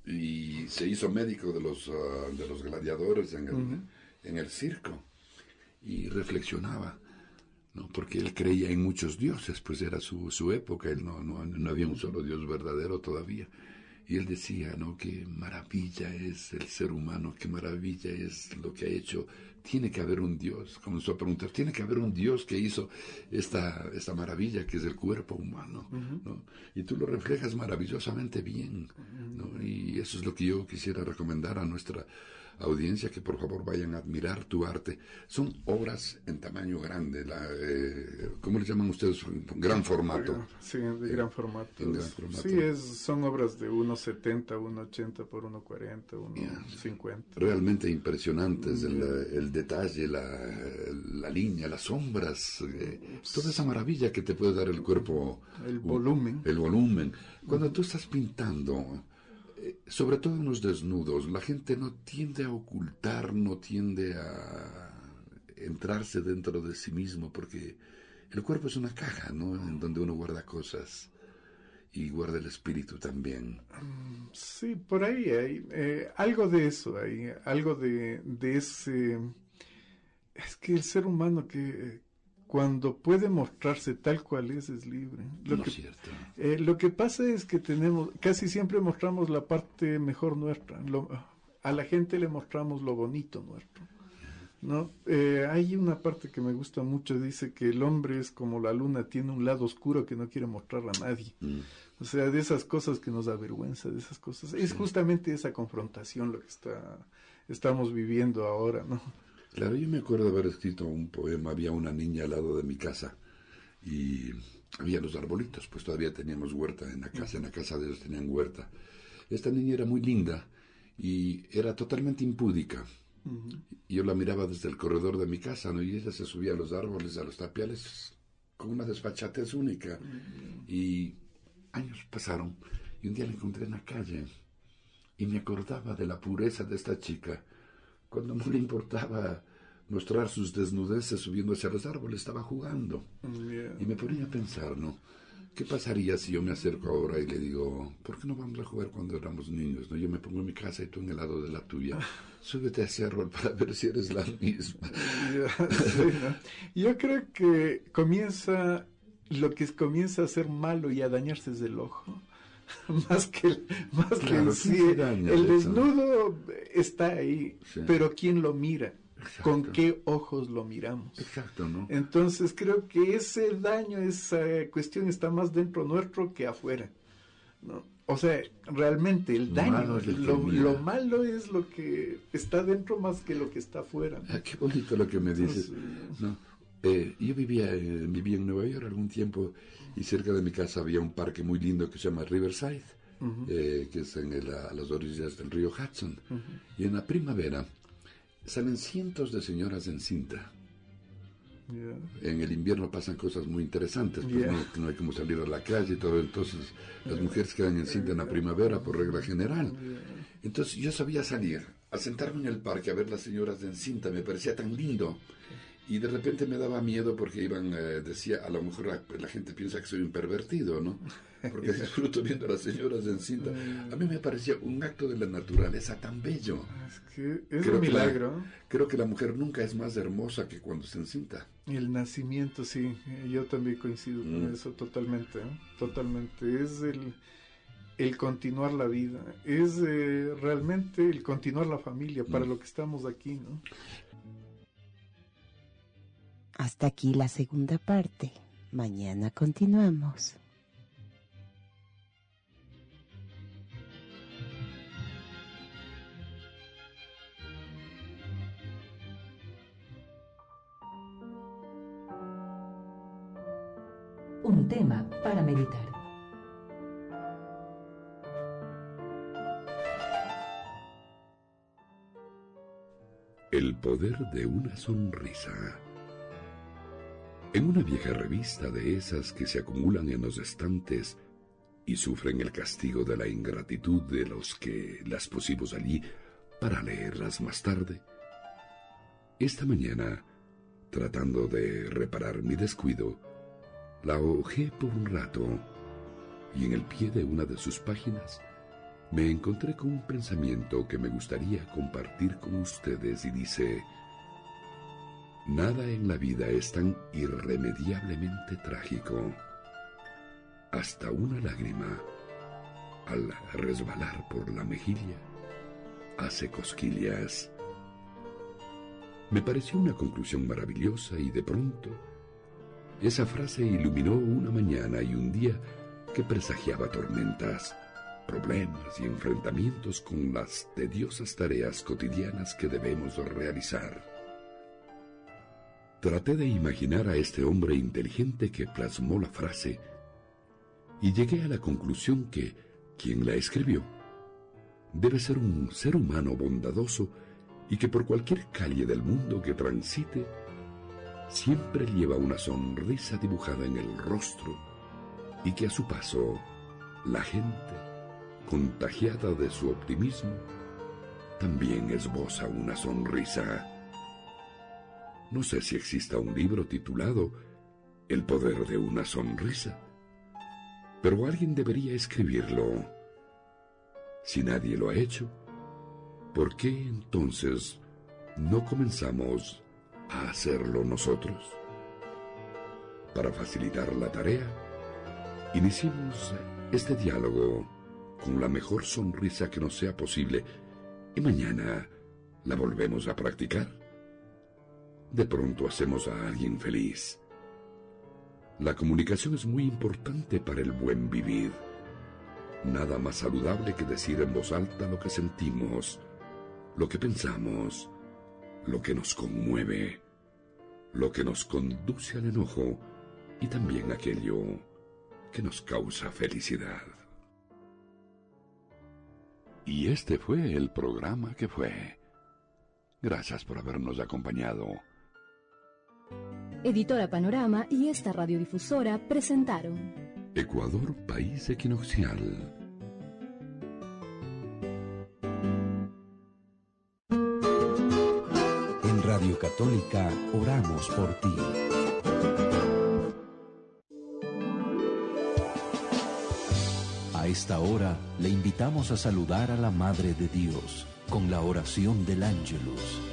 y se hizo médico de los, uh, de los gladiadores en el, uh-huh. en el circo, y reflexionaba, ¿no? Porque él creía en muchos dioses, pues era su, su época, él no, no, no había un solo Dios verdadero todavía. Y él decía, ¿no? Qué maravilla es el ser humano, qué maravilla es lo que ha hecho. Tiene que haber un Dios. Comenzó a preguntar, tiene que haber un Dios que hizo esta, esta maravilla que es el cuerpo humano, uh-huh. ¿no? Y tú lo reflejas maravillosamente bien, ¿no? Y eso es lo que yo quisiera recomendar a nuestra audiencia, que por favor vayan a admirar tu arte. Son obras en tamaño grande, la, eh, ¿cómo le llaman ustedes? Gran formato. Sí, de eh, gran formato. En gran formato. Sí, es, son obras de uno setenta, uno ochenta por uno cuarenta, uno cincuenta. Realmente impresionantes, el, el detalle, la, la línea, las sombras, eh, toda esa maravilla que te puede dar el cuerpo. El volumen. El volumen. Cuando tú estás pintando, sobre todo en los desnudos, la gente no tiende a ocultar, no tiende a entrarse dentro de sí mismo, porque el cuerpo es una caja, ¿no? En donde uno guarda cosas y guarda el espíritu también. Sí, por ahí hay eh, algo de eso, hay algo de, de ese... Es que el ser humano que... cuando puede mostrarse tal cual es, es libre. Lo, no que, es cierto. Eh, lo que pasa es que tenemos, casi siempre mostramos la parte mejor nuestra. Lo, a la gente le mostramos lo bonito nuestro, ¿no? Eh, hay una parte que me gusta mucho, dice que el hombre es como la luna, tiene un lado oscuro que no quiere mostrar a nadie. Mm. O sea, de esas cosas que nos da vergüenza, de esas cosas. Sí. Es justamente esa confrontación lo que está, estamos viviendo ahora, ¿no? Claro, yo me acuerdo de haber escrito un poema, había una niña al lado de mi casa y había los arbolitos, pues todavía teníamos huerta en la casa, en la casa de ellos tenían huerta. Esta niña era muy linda y era totalmente impúdica. Uh-huh. Yo la miraba desde el corredor de mi casa, ¿no? Y ella se subía a los árboles, a los tapiales, con una desfachatez única. Uh-huh. Y años pasaron y un día la encontré en la calle y me acordaba de la pureza de esta chica. Cuando no le importaba mostrar sus desnudeces subiendo hacia los árboles, estaba jugando. Yeah. Y me ponía a pensar, ¿no? ¿Qué pasaría si yo me acerco ahora y le digo, ¿por qué no vamos a jugar cuando éramos niños? ¿No? Yo me pongo en mi casa y tú en el lado de la tuya. Súbete a ese árbol para ver si eres la misma. Yeah, sí, ¿no? Yo creo que comienza, lo que comienza a ser malo y a dañarse es el ojo. más que el, más Claro, que el sí. El desnudo está ahí, sí. Pero ¿quién lo mira? Exacto. ¿Con qué ojos lo miramos? Exacto, ¿no? Entonces creo que ese daño, esa cuestión está más dentro nuestro que afuera, ¿no? O sea, realmente el daño, malo es el lo, lo malo es lo que está dentro más que lo que está afuera, ¿no? Ah, qué bonito lo que me dices. Entonces, ¿no? Eh, yo vivía, eh, vivía en Nueva York algún tiempo y cerca de mi casa había un parque muy lindo que se llama Riverside, uh-huh. eh, que es en el, a las orillas del río Hudson. Uh-huh. Y en la primavera salen cientos de señoras en cinta. Yeah. En el invierno pasan cosas muy interesantes, pues yeah. no, no hay como salir a la calle y todo, entonces las yeah. mujeres quedan en cinta en la primavera por regla general. Yeah. Entonces yo sabía salir, a sentarme en el parque a ver las señoras en cinta, me parecía tan lindo. Y de repente me daba miedo porque iban, eh, decía, a lo mejor la, la gente piensa que soy un pervertido, ¿no? Porque disfruto viendo a las señoras en cinta. A mí me parecía un acto de la naturaleza tan bello. Es que es creo un milagro. Que la, creo que la mujer nunca es más hermosa que cuando se encinta. El nacimiento, sí. Yo también coincido mm. con eso totalmente, ¿eh? Totalmente. Es el, el continuar la vida. Es eh, realmente el continuar la familia, para mm. lo que estamos aquí, ¿no? Hasta aquí la segunda parte. Mañana continuamos. Un tema para meditar. El poder de una sonrisa. En una vieja revista de esas que se acumulan en los estantes y sufren el castigo de la ingratitud de los que las pusimos allí para leerlas más tarde, esta mañana, tratando de reparar mi descuido, la hojeé por un rato y en el pie de una de sus páginas me encontré con un pensamiento que me gustaría compartir con ustedes y dice: nada en la vida es tan irremediablemente trágico. Hasta una lágrima, al resbalar por la mejilla, hace cosquillas. Me pareció una conclusión maravillosa y de pronto esa frase iluminó una mañana y un día que presagiaba tormentas, problemas y enfrentamientos con las tediosas tareas cotidianas que debemos realizar. Traté de imaginar a este hombre inteligente que plasmó la frase y llegué a la conclusión que quien la escribió debe ser un ser humano bondadoso y que por cualquier calle del mundo que transite siempre lleva una sonrisa dibujada en el rostro y que a su paso la gente, contagiada de su optimismo, también esboza una sonrisa. No sé si exista un libro titulado El poder de una sonrisa, pero alguien debería escribirlo. Si nadie lo ha hecho, ¿por qué entonces no comenzamos a hacerlo nosotros? Para facilitar la tarea, iniciemos este diálogo con la mejor sonrisa que nos sea posible y mañana la volvemos a practicar. De pronto hacemos a alguien feliz. La comunicación es muy importante para el buen vivir. Nada más saludable que decir en voz alta lo que sentimos, lo que pensamos, lo que nos conmueve, lo que nos conduce al enojo y también aquello que nos causa felicidad. Y este fue el programa que fue. Gracias por habernos acompañado. Editora Panorama y esta radiodifusora presentaron Ecuador, país equinoccial. En Radio Católica oramos por ti. A esta hora le invitamos a saludar a la Madre de Dios con la oración del Ángelus.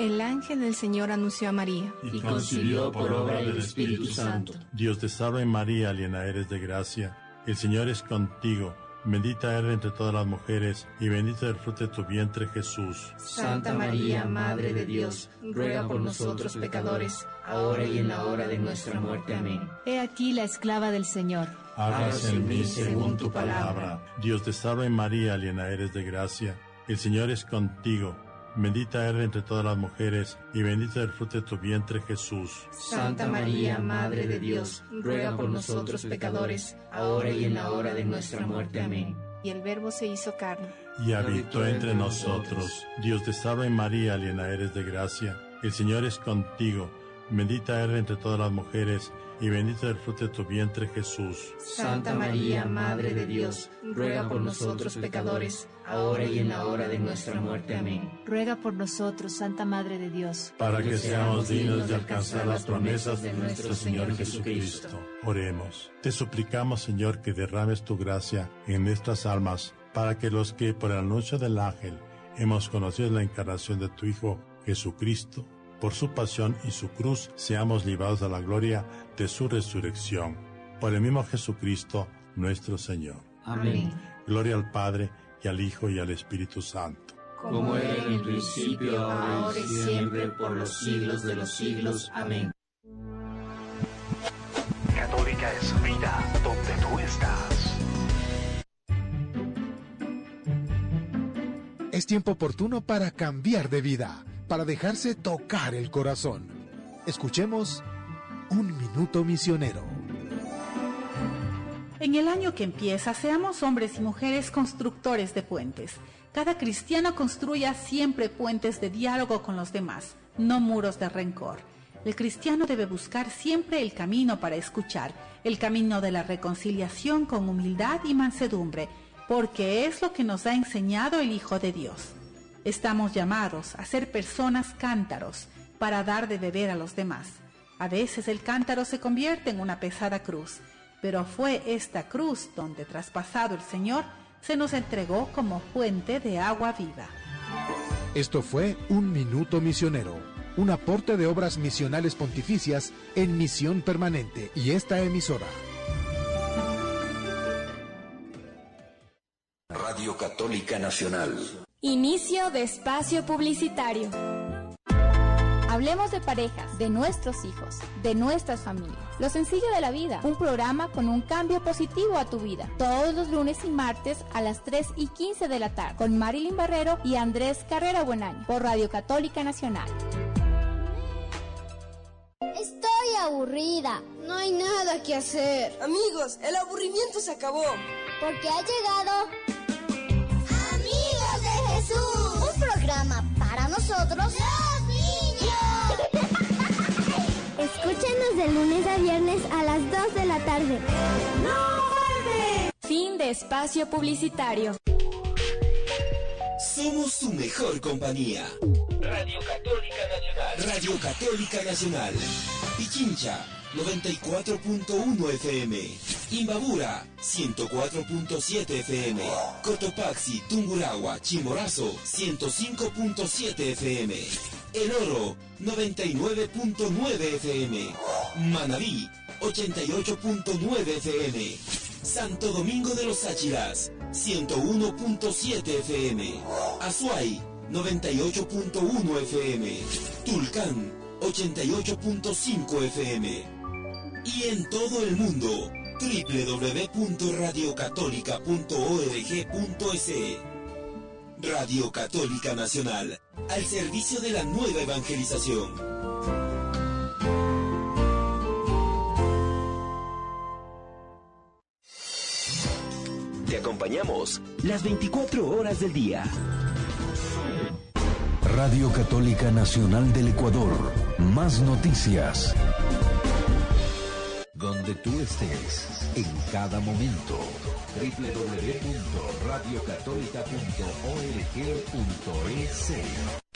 El ángel del Señor anunció a María, y concibió por obra del Espíritu Santo. Dios te salve María, llena eres de gracia, el Señor es contigo. Bendita eres entre todas las mujeres, y bendito es el fruto de tu vientre, Jesús. Santa María, Madre de Dios, ruega por nosotros pecadores, ahora y en la hora de nuestra muerte. Amén. He aquí la esclava del Señor. Hágase en mí según tu palabra. Dios te salve María, llena eres de gracia, el Señor es contigo. Bendita eres entre todas las mujeres, y bendito es el fruto de tu vientre, Jesús. Santa María, Madre de Dios, ruega por nosotros pecadores, ahora y en la hora de nuestra muerte. Amén. Y el Verbo se hizo carne, y habitó entre nosotros. Dios te salve María, llena eres de gracia, el Señor es contigo. Bendita eres entre todas las mujeres, y bendito es el fruto de tu vientre, Jesús. Santa María, Madre de Dios, ruega por nosotros pecadores, ahora y en la hora de nuestra muerte. Amén. Ruega por nosotros, Santa Madre de Dios, para que seamos dignos de alcanzar las promesas de nuestro Señor Jesucristo. Oremos. Te suplicamos, Señor, que derrames tu gracia en nuestras almas, para que los que por el anuncio del ángel hemos conocido la encarnación de tu Hijo Jesucristo, por su pasión y su cruz, seamos librados a la gloria de su resurrección. Por el mismo Jesucristo, nuestro Señor. Amén. Gloria al Padre, y al Hijo, y al Espíritu Santo. Como era en el principio, ahora y siempre, por los siglos de los siglos. Amén. Católica es vida donde tú estás. Es tiempo oportuno para cambiar de vida, para dejarse tocar el corazón. Escuchemos Un Minuto Misionero. En el año que empieza, seamos hombres y mujeres constructores de puentes. Cada cristiano construya siempre puentes de diálogo con los demás, no muros de rencor. El cristiano debe buscar siempre el camino para escuchar, el camino de la reconciliación con humildad y mansedumbre, porque es lo que nos ha enseñado el Hijo de Dios. Estamos llamados a ser personas cántaros para dar de beber a los demás. A veces el cántaro se convierte en una pesada cruz, pero fue esta cruz donde, traspasado el Señor, se nos entregó como fuente de agua viva. Esto fue Un Minuto Misionero, un aporte de obras misionales pontificias en misión permanente, y esta emisora. Radio Católica Nacional. Inicio de espacio publicitario. Hablemos de parejas, de nuestros hijos, de nuestras familias. Lo sencillo de la vida, un programa con un cambio positivo a tu vida. Todos los lunes y martes a las tres y quince de la tarde, con Marilyn Barrero y Andrés Carrera Buenaño, por Radio Católica Nacional. Estoy aburrida. No hay nada que hacer. Amigos, el aburrimiento se acabó. Porque ha llegado... ¡Amigos de Jesús! Un programa para nosotros, los niños. Escúchenos de lunes a viernes a las dos de la tarde. ¡No faltes! Fin de espacio publicitario. Somos tu mejor compañía. Radio Católica Nacional. Radio Católica Nacional. Pichincha, noventa y cuatro punto uno F M. Imbabura, ciento cuatro punto siete F M. Cotopaxi, Tungurahua, Chimborazo, ciento cinco punto siete F M. El Oro, noventa y nueve punto nueve F M. Manabí, ochenta y ocho punto nueve F M. Santo Domingo de los Áchilas, ciento uno punto siete F M. Azuay, noventa y ocho punto uno F M. Tulcán, ochenta y ocho punto cinco F M. Y en todo el mundo, doble u doble u doble u punto radio católica punto org punto es. Radio Católica Nacional, al servicio de la nueva evangelización. Te acompañamos las veinticuatro horas del día. Radio Católica Nacional del Ecuador. Más noticias. Donde tú estés, en cada momento. doble u doble u doble u punto radio católica punto org punto es.